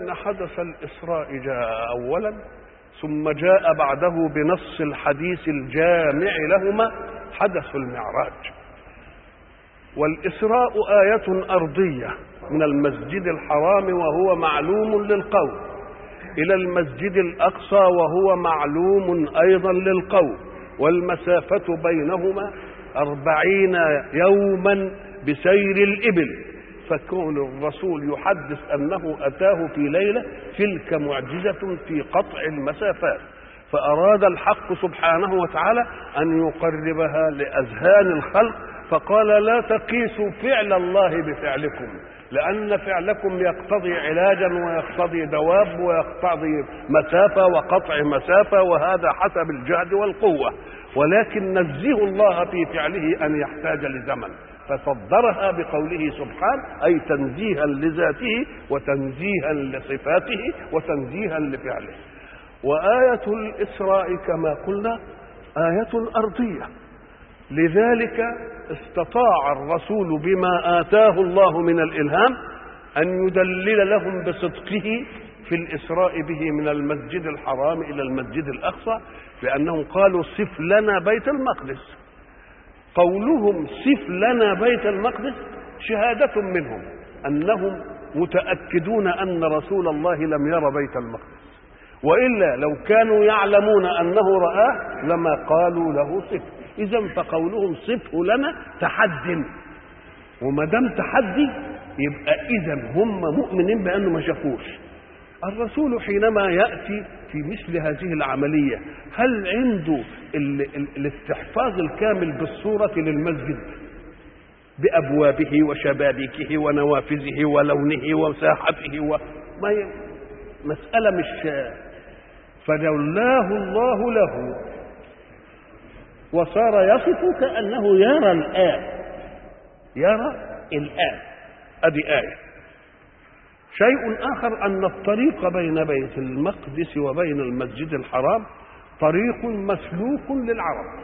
أن حدث الإسراء جاء أولا، ثم جاء بعده بنص الحديث الجامع لهما حدث المعراج. والإسراء آية أرضية من المسجد الحرام وهو معلوم للقوم إلى المسجد الأقصى وهو معلوم أيضا للقوم، والمسافة بينهما 40 يوما بسير الإبل، فكون الرسول يحدث أنه أتاه في ليلة تلك معجزة في قطع المسافات. فأراد الحق سبحانه وتعالى أن يقربها لأذهان الخلق، فقال لا تقيسوا فعل الله بفعلكم، لأن فعلكم يقتضي علاجا ويقتضي دواب ويقتضي مسافة وقطع مسافة، وهذا حسب الجهد والقوة، ولكن نزه الله في فعله أن يحتاج لزمن، فصدرها بقوله سبحانه أي تنزيها لذاته وتنزيها لصفاته وتنزيها لفعله. وآية الإسراء كما قلنا آية أرضية، لذلك استطاع الرسول بما آتاه الله من الإلهام أن يدلل لهم بصدقه في الإسراء به من المسجد الحرام إلى المسجد الأقصى، لأنهم قالوا صف لنا بيت المقدس. قولهم صف لنا بيت المقدس شهادة منهم أنهم متأكدون أن رسول الله لم ير بيت المقدس، وإلا لو كانوا يعلمون أنه رآه لما قالوا له صف. إذن فقولهم صفه لنا تحد، وما دام تحدي يبقى إذن هم مؤمنين بأنه ما شافوش. الرسول حينما يأتي في مثل هذه العملية هل عنده الاستحفاظ الكامل بالصورة للمسجد بأبوابه وشبابيكه ونوافذه ولونه ومساحته مسألة مش، فلولاه الله له وصار يصف كأنه يرى الآن، يرى الآن. أدي آية. شيء آخر أن الطريق بين بيت المقدس وبين المسجد الحرام طريق مسلوك للعرب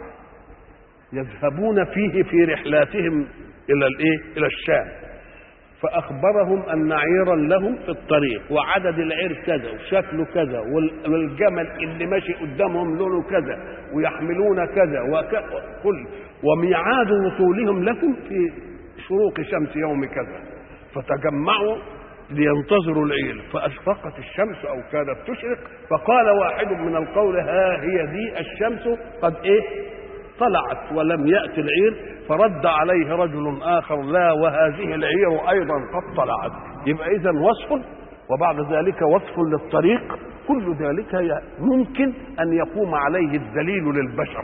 يذهبون فيه في رحلاتهم إلى الشام، فأخبرهم أن عيرا لهم في الطريق وعدد العير كذا وشكله كذا والجمل اللي ماشي قدامهم لونه كذا ويحملون كذا وكل وميعاد وصولهم لكم في شروق شمس يوم كذا، فتجمعوا لينتظروا العير، فأشرقت الشمس أو كادت تشرق، فقال واحد من القوم ها هي دي الشمس قد طلعت ولم يأتي العير، فرد عليه رجل آخر لا وهذه العير أيضا قد طلعت. يبقى إذن وصف وبعد ذلك وصف للطريق، كل ذلك ممكن أن يقوم عليه الدليل للبشر.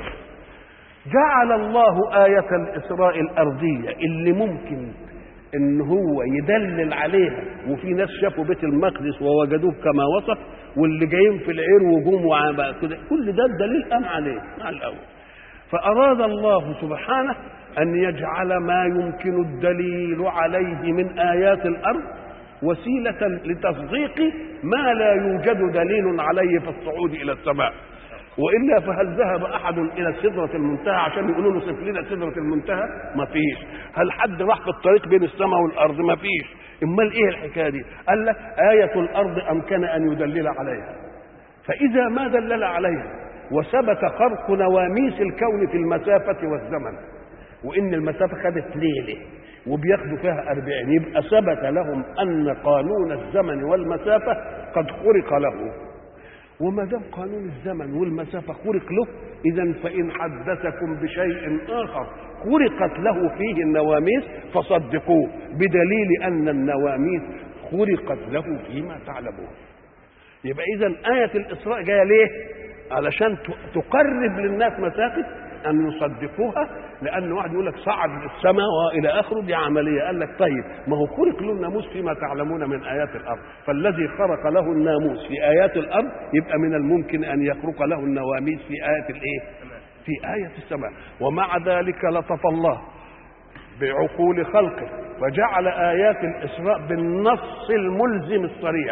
جعل الله آية الإسراء الأرضية اللي ممكن إن هو يدلل عليها، وفي ناس شافوا بيت المقدس ووجدوه كما وصف، واللي جايين في العير وجوم كده، كل ده الدليل قام عليه مع الأول. فأراد الله سبحانه أن يجعل ما يمكن الدليل عليه من آيات الأرض وسيلة لتصديق ما لا يوجد دليل عليه في الصعود إلى السماء. وإلا فهل ذهب أحد إلى سدرة المنتهى عشان يقولوا له صف لنا سدرة المنتهى؟ ما فيش. هل حد راح في الطريق بين السماء والأرض؟ ما فيش. إمال إيه الحكاية دي؟ قال لك آية الأرض أمكن أن يدلل عليها، فإذا ما دلل عليها وثبت خرق نواميس الكون في المسافة والزمن، وإن المسافة خدت ليلة وبياخدوا فيها 40، يبقى ثبت لهم أن قانون الزمن والمسافة قد خرق له. وما دام قانون الزمن والمسافة خرق له، إذن فإن حدثكم بشيء آخر خرقت له فيه النواميس فصدقوه، بدليل أن النواميس خرقت له فيما تعلمون. يبقى إذن آية الإسراء جاية ليه؟ علشان تقرب للناس مسافة أن يصدقوها، لأن واحد يقول لك صعد للسماء وإلى آخره، دي عملية. قال لك طيب ما هو خرق له الناموس فيما تعلمون من آيات الأرض، فالذي خرق له الناموس في آيات الأرض يبقى من الممكن أن يخرق له النواميس في آية في آية السماء. ومع ذلك لطف الله بعقول خلقه وجعل آيات الإسراء بالنص الملزم الصريح،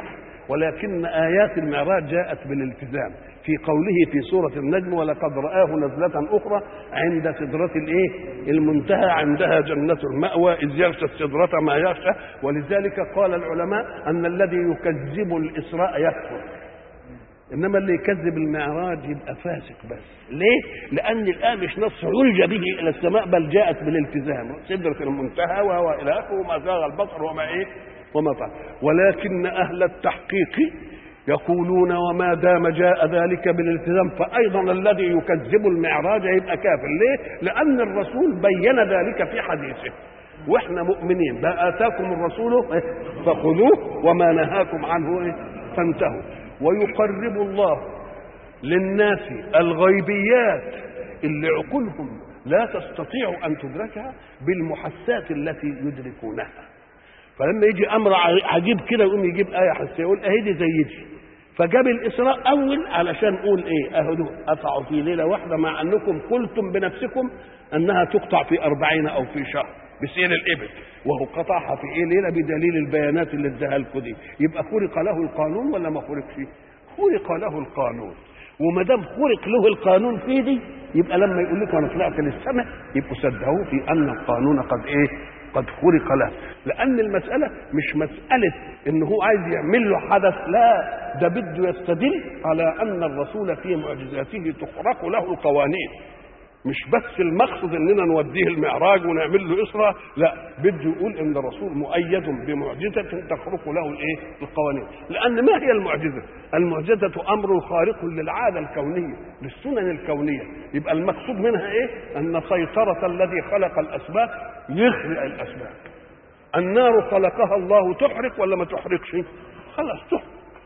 ولكن آيات المعراج جاءت بالالتزام في قوله في سورة النجم: ولقد رآه نزلة أخرى عند سدرة المنتهى عندها جنة المأوى إذ يغشى السدرة ما يغشى. ولذلك قال العلماء أن الذي يكذب الإسراء يكفر، إنما اللي يكذب المعراج يبقى فاسق. بس ليه؟ لأن الآن مش نص عرج به إلى السماء، بل جاءت بالالتزام، سدرة المنتهى وهو إلى آخره، وما زاغ البصر وما طال. ولكن أهل التحقيق يقولون: وما دام جاء ذلك بالالتزام فأيضا الذي يكذب المعراج يبقى كافر. ليه؟ لأن الرسول بين ذلك في حديثه، واحنا مؤمنين: ما آتاكم الرسول فخذوه وما نهاكم عنه فانتهوا. ويقرب الله للناس الغيبيات اللي عقولهم لا تستطيع أن تدركها بالمحسات التي يدركونها. فلما يجي أمر عجيب كده يقوم يجيب آية حسية يقول أهدي زي دي، فجاب الإسراء أول علشان نقول أهدوا قطعوا في ليلة واحدة، مع أنكم قلتم بنفسكم أنها تقطع في 40 أو في شهر بسير الإبل، وهو قطعها في ليلة بدليل البيانات اللي اداها لكم دي. يبقى خرق له القانون ولا ما خرقش؟ خرق له القانون. وما دام خرق له القانون في دي، يبقى لما يقول لكم انا طلعت للسماء يبقوا صدقوه في ان القانون قد خرق له. لان المساله مش مساله ان هو عايز يعمل له حدث، لا، ده بده يستدل على ان الرسول في معجزاته تخرق له القوانين. مش بس المقصد اننا نوديه المعراج ونعمل له اسره، لا، بده يقول ان الرسول مؤيد بمعجزه تخرق له القوانين. لان ما هي المعجزه؟ المعجزه امر خارق للعاده الكونيه، للسنن الكونيه. يبقى المقصود منها ان سيطره الذي خلق الاسباب يخلق الاسباب. النار خلقها الله تحرق ولا ما تحرقش؟ خلاص تحرق.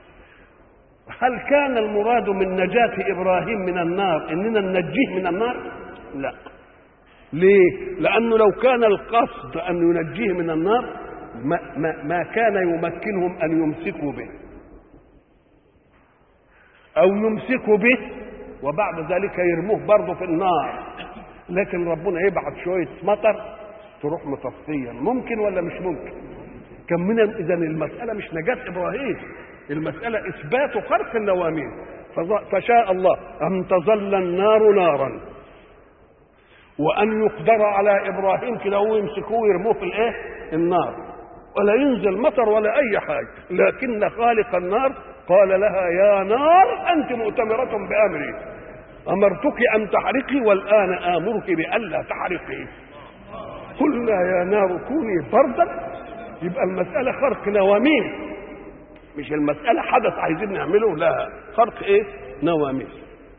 هل كان المراد من نجاة إبراهيم من النار إننا ننجيه من النار؟ لا. ليه؟ لأنه لو كان القصد أن ينجيه من النار ما كان يمكنهم أن يمسكوا به، أو يمسكوا به وبعد ذلك يرموه برضه في النار. لكن ربنا يبعث شوية مطر تروح مطفية. ممكن ولا مش ممكن؟ كم من إذن المسألة مش نجاة إبراهيم، المسألة إثبات خرق النواميس. فشاء الله أن تظل النار نارا، وأن يقدر على إبراهيم كده ويمسكوه ويرموه في النار، ولا ينزل مطر ولا أي حاجة. لكن خالق النار قال لها: يا نار أنت مؤتمرة بأمري، أمرتك أن تحرقي والآن آمرك بألا تحرقي. قلنا يا نار كوني بردا. يبقى المسألة خرق نواميس، مش المسألة حدث عايزين نعمله، لا، خرق نواميس.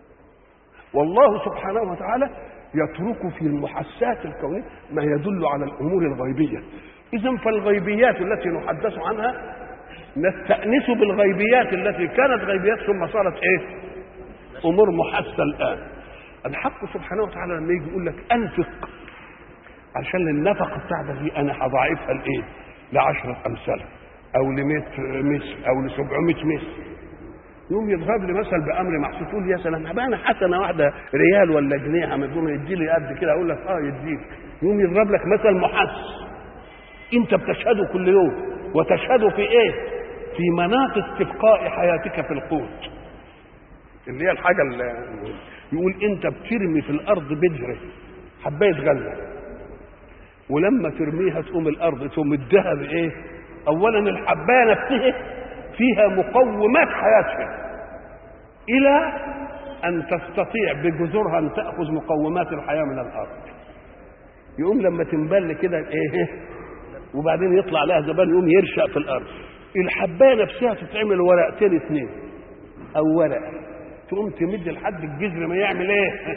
والله سبحانه وتعالى يترك في المحسات الكونية ما يدل على الأمور الغيبية. إذن فالغيبيات التي نحدث عنها نستأنس بالغيبيات التي كانت غيبيات ثم صارت أمور محسة الآن. الحق سبحانه وتعالى لما يجي يقول لك أنفق عشان النفقة بتاعتك دي أنا هضاعفها ل10 أمثال أو ل100 مثل أو ل700 مثل، يوم يضرب لي مثل بأمر محسوس، تقول يا سلام بقى أنا حسنة واحدة ريال ولا جنيه عملتهم يدي لي قد كده، أقول لك يديك. يوم يضرب لك مثل محس أنت بتشهده كل يوم، وتشهده في في مناط استبقاء حياتك في القوت، اللي هي الحاجة اللي يقول أنت بترمي في الأرض بذرة حباية غلة، ولما ترميها تقوم الأرض تمدها أولا الحباية نفسها فيها مقومات حياتها إلى أن تستطيع بجذورها أن تأخذ مقومات الحياة من الأرض. يقوم لما تنبل كده وبعدين يطلع لها زبال يقوم يرشق في الأرض. الحباية نفسها تتعمل ورقتين 2 أو ورقة، تقوم تمد لحد الجذر ما يعمل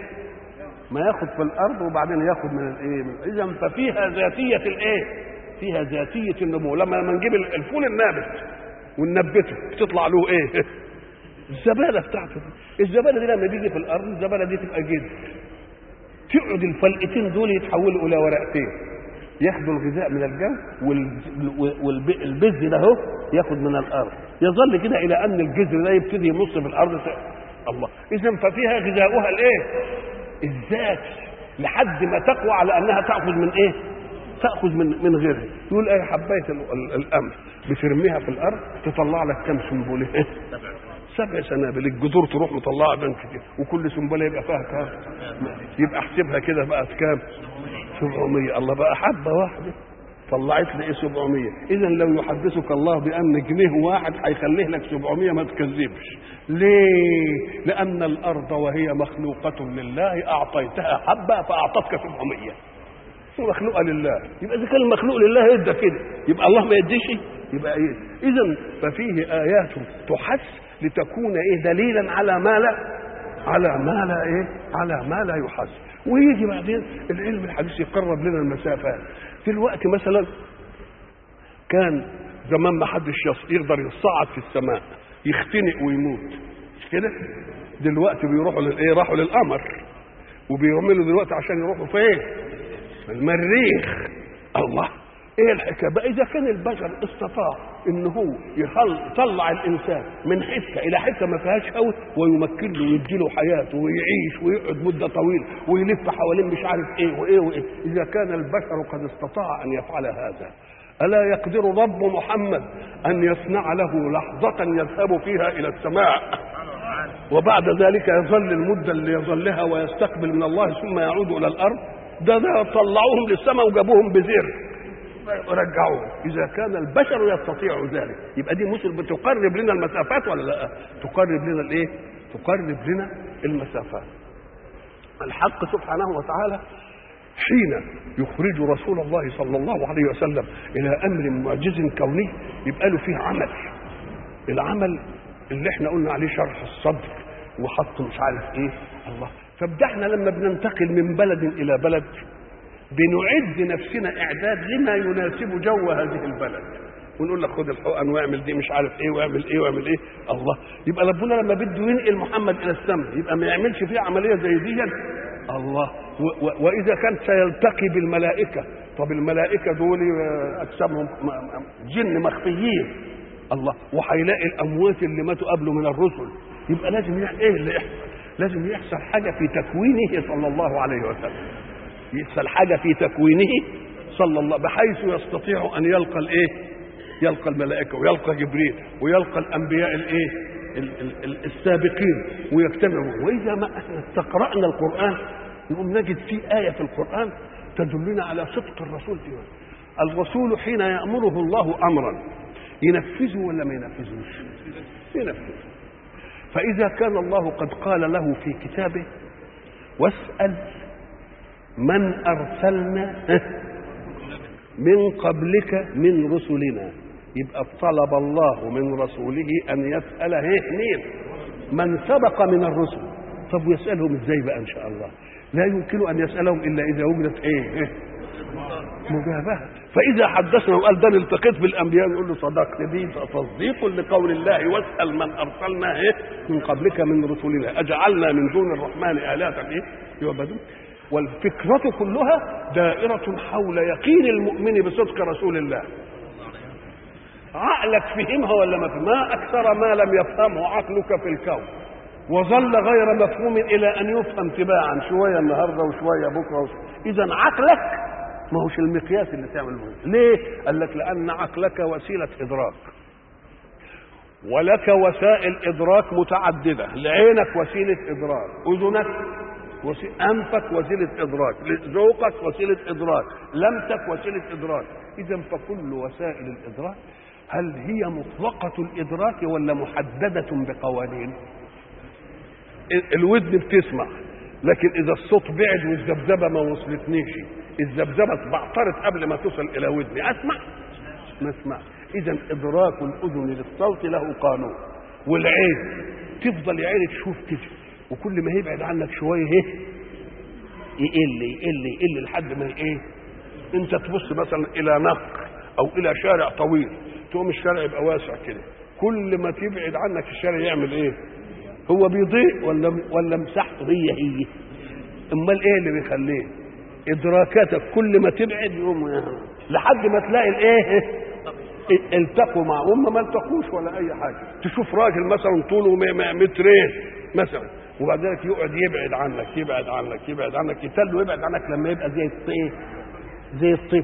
ما ياخد في الأرض وبعدين ياخد من إذن ففيها ذاتية فيها ذاتية النمو. لما نجيب الفول النابت وننبته بتطلع له الزبالة بتاعته. الزبالة دي لما بيجي في الأرض الزبالة دي تبقى جذر، تقعد الفلقتين دول يتحولوا إلى ورقتين، ياخدوا الغذاء من الجو والبذر ده ياخد من الأرض، يظل كده إلى أن الجذر ده يبتدي يمص في الأرض. الله. إذن ففيها غذاؤها الذات لحد ما تقوى على أنها تأخذ من تاخذ من غيرها. يقول ايه حبايه القمح بترميها في الارض تطلع لك كم سنبله؟ 7 سنابل. الجذور تروح مطلعه بين كتير، وكل سنبله يبقى فيها كام؟ يبقى احسبها كده بقت كام؟ 700. الله بقى حبه واحده طلعت لي ايه 700. اذا لو يحدثك الله بان جنيه واحد هيخليه لك 700 ما تكذبش. ليه؟ لان الارض وهي مخلوقه لله اعطيتها حبه فاعطتك 700. مخلوقه لله. يبقى اذا كان المخلوق لله يدى كده، يبقى الله ما يديش؟ يبقى ايه؟ اذا ففيه ايات تحث لتكون ايه؟ دليلا على ما لا ايه؟ على ما لا يحس. ويجي بعدين العلم الحديث يقرب لنا المسافات. في الوقت مثلا كان زمان ما حدش يقدر يصعد في السماء، يختنق ويموت، مش كده؟ دلوقتي بيروحوا للايه؟ راحوا للقمر، وبيعملوا دلوقتي عشان يروحوا فين؟ المريخ. الله، ايه الحكايه بقى؟ اذا كان البشر استطاع ان هو يطلع الانسان من حته الى حته ما فيهاش هوا ويمكن له ويدي له حياته ويعيش ويقعد مده طويله ويلف حوالين مش عارف ايه وايه وايه، اذا كان البشر قد استطاع ان يفعل هذا، الا يقدر رب محمد ان يصنع له لحظه يذهب فيها الى السماء وبعد ذلك يظل المده اللي يظلها ويستقبل من الله ثم يعود الى الارض؟ ده طلعوهم للسماء وجابوهم بزر ورجعوه. اذا كان البشر يستطيع ذلك يبقى دي مثل بتقرب لنا المسافات ولا لا؟ تقرب لنا الايه؟ تقرب لنا المسافات. الحق سبحانه وتعالى حين يخرج رسول الله صلى الله عليه وسلم الى امر معجز كوني يبقى له فيه عمل. العمل اللي احنا قلنا عليه شرح الصدر وحط مش عارف ايه. الله، طب ده احنا لما بننتقل من بلد الى بلد بنعد نفسنا اعداد لما يناسب جو هذه البلد، ونقول لك خد الحقن واعمل دي مش عارف ايه واعمل ايه واعمل ايه. الله، يبقى ربنا لما بده ينقل محمد الى السماء يبقى ما يعملش فيه عمليه زي دي. الله، واذا كان سيلتقي بالملائكه، طب الملائكه دول اجسامهم جن مخفيين. الله، وهيلاقي الاموات اللي ماتوا قبله من الرسل، يبقى لازم ايه اللي يحصل؟ لازم يحصل حاجه في تكوينه صلى الله عليه وسلم، يحصل حاجه في تكوينه صلى الله بحيث يستطيع ان يلقى الايه؟ يلقى الملائكه ويلقى جبريل ويلقى الانبياء الايه؟ السابقين ويجتمعوا. واذا ما احنا استقرانا القران نقوم نجد فيه ايه في القران تدلنا على صدق الرسول فيه. الرسول حين يامره الله امرا ينفذه ولا ما ينفذوش؟ ينفذه. فاذا كان الله قد قال له في كتابه واسال من أرسلنا من قبلك من رسلنا، يبقى طلب الله من رسوله أن يسأل مين؟ من سبق من الرسل. طب ويسألهم ازاي بقى إن شاء الله؟ لا يمكن أن يسألهم إلا إذا وجدت مجابهة. فإذا حدثنا وقال ده التقيت بالأنبياء نقول له صدقت، دي تصديق لقول الله واسأل من أرسلنا من قبلك من رسلنا أجعلنا من دون الرحمن آلهة يعبدون. والفكرة كلها دائرة حول يقين المؤمن بصدق رسول الله. عقلك فهمها ولا ما فهمها؟ ما أكثر ما لم يفهمه عقلك في الكون وظل غير مفهوم إلى أن يفهم تباعا، شوية النهاردة وشوية بكرة إذا عقلك ما هوش المقياس اللي تعمل به. ليه؟ قال لك لأن عقلك وسيلة إدراك، ولك وسائل إدراك متعددة. لعينك وسيلة إدراك، أذنك أنفك وسيلة إدراك، ذوقك وسيلة إدراك، لمسك وسيلة إدراك. إذا فكل وسائل الإدراك هل هي مطلقة الإدراك ولا محددة بقوانين؟ الودن بتسمع، لكن إذا الصوت بعد والذبذبة ما وصلتنيش، الذبذبة بعترت قبل ما تصل إلى ودني، أسمع؟ ما أسمع. إذا إدراك الأذن للصوت له قانون. والعين تفضل يا عيني تشوف كده، وكل ما يبعد عنك شويه يقل لحد ما انت تبص مثلا الى نهر او الى شارع طويل، تقوم الشارع يبقى واسع كده، كل ما تبعد عنك الشارع يعمل هو بيضيق ولا مساحته هي امال اللي بيخليه؟ ادراكاتك كل ما تبعد يقوم لحد ما تلاقي التقوا مع ما التقوش ولا اي حاجه. تشوف راجل مثلا طوله مترين مثلا وبعد ذلك يقعد يبعد عنك يتل ويبعد عنك لما يبقى زي الطفل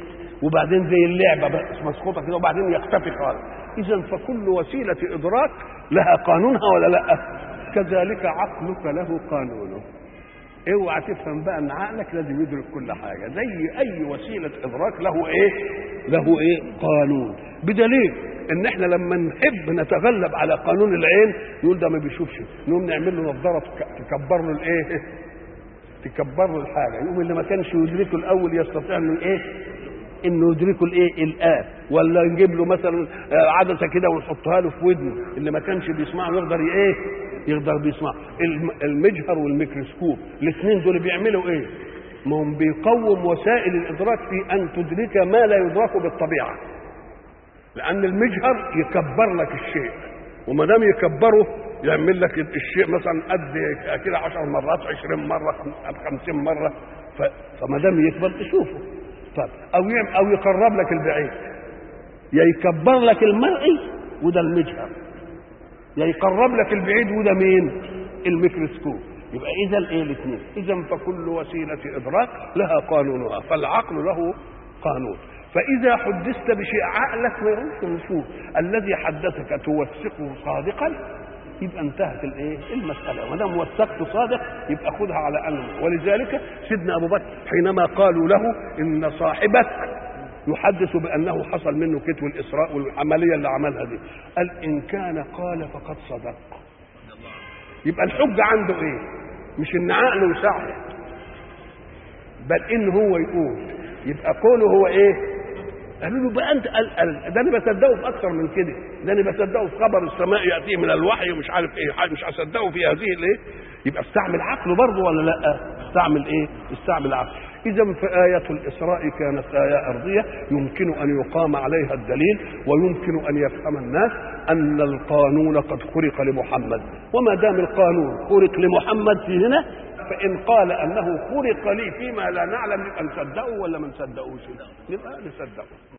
وبعدين زي اللعبه بس مسقوطه كده وبعدين يختفي خالص. اذا فكل وسيله ادراك لها قانونها ولا لا؟ كذلك عقلك له قانونه. اوعى تفهم بقى ان عقلك لازم يدرك كل حاجه، زي اي وسيله ادراك له ايه؟ له ايه؟ قانون. بدليل ان احنا لما نحب نتغلب على قانون العين يقول ده ما بيشوفش، نقوم نعمل له نظاره تكبر له الايه؟ تكبر له الحاجه، يقوم اللي ما كانش يدركه الاول يستطيع انه ايه؟ انه يدركه الايه؟ الان. ولا نجيب له مثلا عدسه كده ونحطها له في ودنه، اللي ما كانش بيسمعه يقدر ايه؟ يقدر بيسمع. المجهر والميكروسكوب الاثنين دول بيعملوا ايه؟ ما هم بيقوم وسائل الادراك في ان تدرك ما لا يدرك بالطبيعه. لان المجهر يكبر لك الشيء، وما دام يكبره يعمل لك الشيء مثلا قد كده 10 مرات 20 مره 50 مره، فما دام يكبر تشوفه. طيب او يقرب لك البعيد، يا يكبر لك المرئي وده المجهر، يا يقرب لك البعيد وده مين؟ الميكروسكوب. يبقى اذا الايه؟ الاثنين. اذا فكل وسيله ادراك لها قانونها، فالعقل له قانون. فاذا حدثت بشيء عقلك ما يروحش يشوف، الذي حدثك توثقه صادقا يبقى انتهت الايه؟ المساله. ما دام وثقت صادق يبقى خذها على انه. ولذلك سيدنا ابو بكر حينما قالوا له ان صاحبك يحدث بانه حصل منه كتو الاسراء والعمليه اللي عملها دي، قال ان كان قال فقد صدق. يبقى الحجه عنده ايه؟ مش ان عقله يساعده، بل ان هو يقول. يبقى قوله هو ايه؟ قالوا له بقى انت ده انا بصدقه في اكثر من كده، ده انا بصدقه في خبر السماء ياتيه من الوحي ومش عارف ايه، مش هصدقه في هذه الايه؟ يبقى استعمل عقله برضه ولا لا؟ استعمل ايه؟ استعمل عقله. إذا فآية الإسراء كانت آية أرضية يمكن أن يقام عليها الدليل، ويمكن أن يفهم الناس أن القانون قد خرق لمحمد. وما دام القانون خرق لمحمد في هنا، فإن قال أنه خرق لي فيما لا نعلم نبقى نصدقه ولا ما نصدقوش؟ نبقى نصدقه.